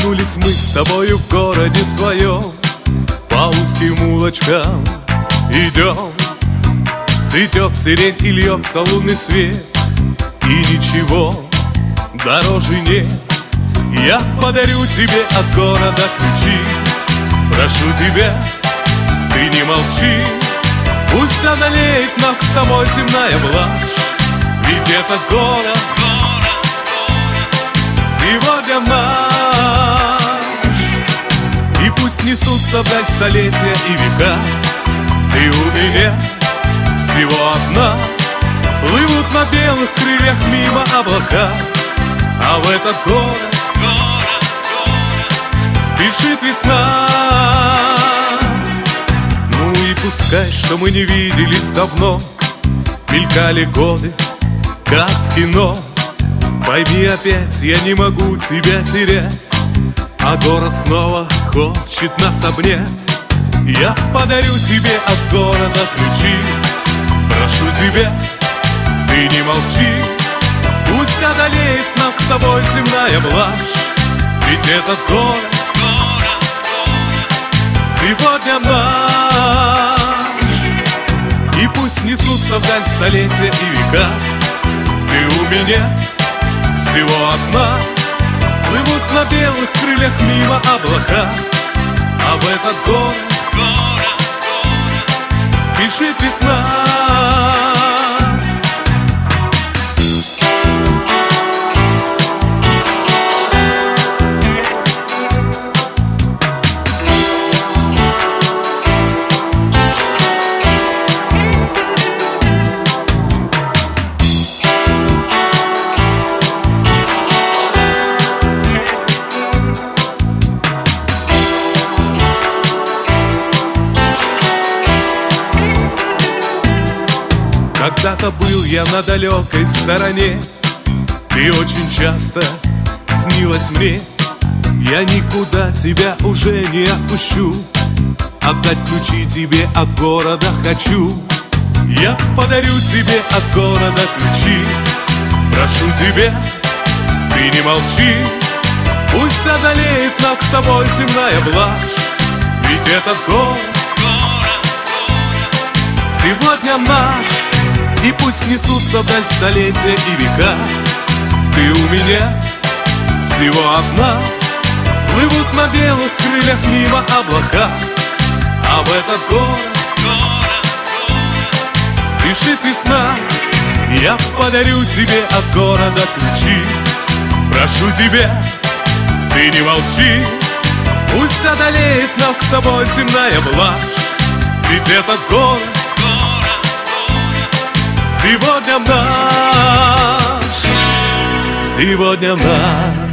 Проснулись мы с тобою в городе своем, по узким улочкам идем. Цветет сирень и льется лунный свет, и ничего дороже нет. Я подарю тебе от города ключи. Прошу тебя, ты не молчи. Пусть одолеет нас с тобой земная блажь, ведь этот город сегодня наш. И пусть несутся вдаль столетия и века, ты у меня всего одна. Плывут на белых крыльях мимо облака, а в этот город спешит весна. Ну и пускай, что мы не виделись давно, мелькали годы, как в кино. Пойми опять, я не могу тебя терять, а город снова хочет нас обнять. Я подарю тебе от города ключи. Прошу тебя, ты не молчи. Пусть одолеет нас с тобой земная блажь, ведь этот город сегодня наш. И пусть несутся вдаль столетия и века, ты у меня всего одна. Плывут на белых крыльях мимо облака, а в этот город спешит весна. Когда-то был я на далекой стороне, ты очень часто снилась мне. Я никуда тебя уже не отпущу, отдать ключи тебе от города хочу. Я подарю тебе от города ключи. Прошу тебя, ты не молчи. Пусть одолеет нас с тобой земная блажь, ведь этот город сегодня наш. И пусть несутся вдаль столетия и века, ты у меня всего одна. Плывут на белых крыльях мимо облака, а в этот город спешит весна. Я подарю тебе от города ключи. Прошу тебя, ты не молчи. Пусть одолеет нас с тобой земная блажь, ведь этот город сегодня наш, сегодня наш.